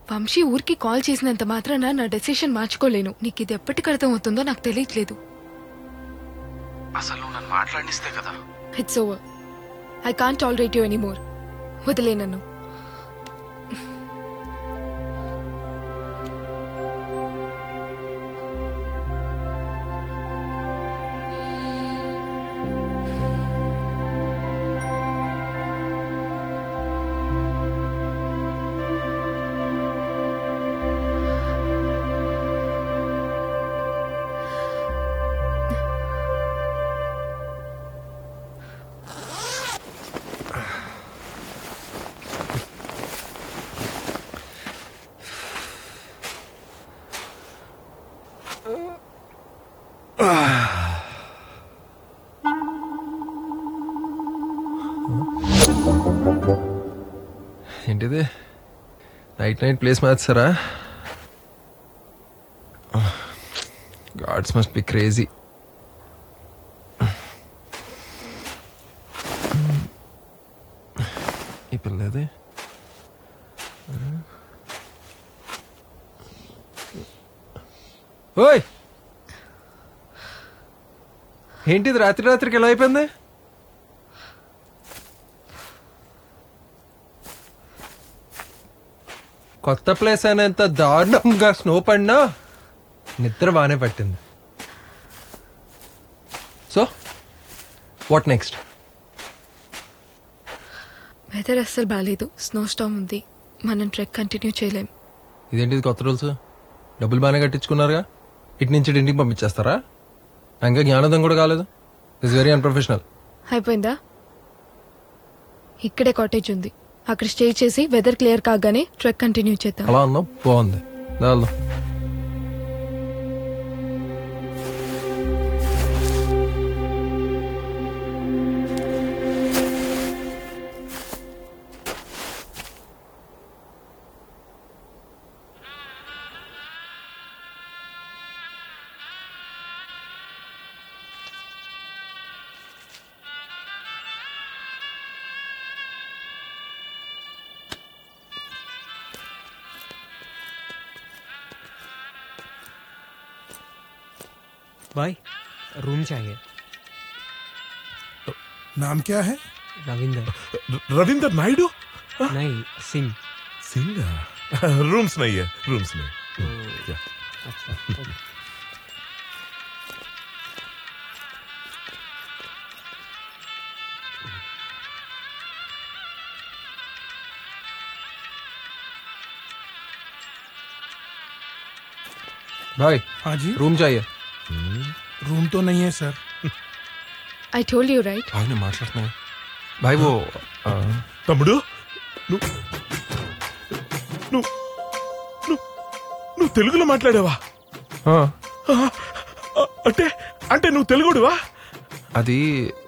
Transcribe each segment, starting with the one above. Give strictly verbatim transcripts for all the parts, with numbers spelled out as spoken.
వంశీ ఊరికి కాల్ చేసినంత మాత్రాన నా డెసిషన్ మార్చుకోలేను. నీకు ఇది ఎప్పటికి అర్థం అవుతుందో నాకు తెలియట్లేదు. అసలు నన్ను మాట్లాడిస్తే కదా. It's over. I can't tolerate you anymore. వదిలే నన్ను. ఏంటిది నైట్ నైట్ ప్లేస్ మార్చారా? Gods must be crazy. ఈ పిల్లది ఓయ్, ఏంటిది రాత్రి రాత్రికి ఎలా అయిపోయింది? కొత్త ప్లేస్ అయినంత దారుణంగా స్నో పడినా నిద్ర బాగానే పట్టింది. So what next? వెదర్ అస్సలు బాగాలేదు. స్నో స్టామ్ ఉంది. మనం ట్రెక్ కంటిన్యూ చేయలేం. ఇదేంటిది కొత్త రూల్స్? డబ్బులు బాగానే కట్టించుకున్నారుగా, ఇటు నుంచి ఇటు ఇంటికి పంపించేస్తారా? ఇంకా జ్ఞానోదయం కూడా కాలేదు. It's very unprofessional. అయిపోయిందా? ఇక్కడే కాటేజ్ ఉంది. అక్కడ స్టే చేసి వెదర్ క్లియర్ కాగానే ట్రెక్ కంటిన్యూ చేద్దాం. అలా ఉందా? బాగుంది. వెళ్దాం. भाई रूम चाहिए. नाम क्या है? रविंदर. रविंदर नायडू? नहीं, सिंह. सिंह? रूम्स नहीं है, रूम्स नहीं. क्या? अच्छा. भाई हाँ जी. रूम चाहिए. रूम तो नहीं है sir. I told you right. भाई ने మాట్లాడుతున్నా. भाई वो తమ్ముడు నువ్వు నువ్వు నువ్వు నువ్వు తెలుగులో మాట్లాడావా? అంటే అంటే నువ్వు తెలుగుడువా? అది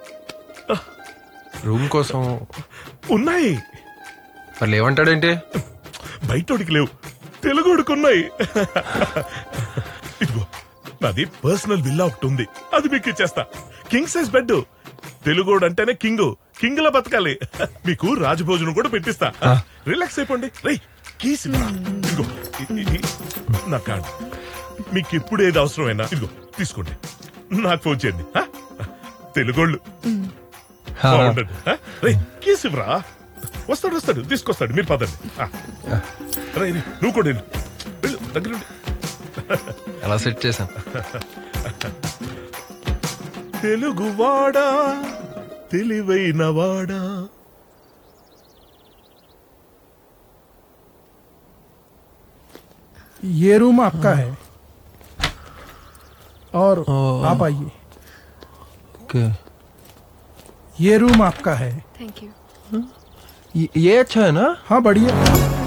రూమ్ కోసం ఉన్నాయి. వాళ్ళు ఏమంటాడేంటి? బయటోడికి లేవు, తెలుగుడికి ఉన్నాయి. ఇదిగో నాది పర్సనల్ విల్లా ఒకటి ఉంది, అది మీకు ఇచ్చేస్తా. King size bed. తెలుగోడు అంటేనే కింగ్, కింగ్ లా బతకాలి. మీకు రాజభోజనం కూడా పెట్టిస్తా. రిలాక్స్ అయిపోండి. రై కీస్ ఇదిగో, నా కార్డు. మీకు ఎప్పుడు ఏది అవసరమైనా ఇదిగో తీసుకోండి, నాకు ఫోన్ చేయండి. తెలుగోళ్ళు బాగుండండి. రై కీస్ ఇవ్వరా. వస్తాడు వస్తాడు తీసుకొస్తాడు, మీరు పదండి. రై నువ్వు కూడా వెళ్ళు, వెళ్ళు దగ్గరుండి. అలా సెట్ చేశాను. తెలుగువాడా తెలివైన వాడా. ये रूम आपका है और आप आइए. ओके. ये रूम आपका है. Thank you. ये अच्छा है ना? हाँ बढ़िया.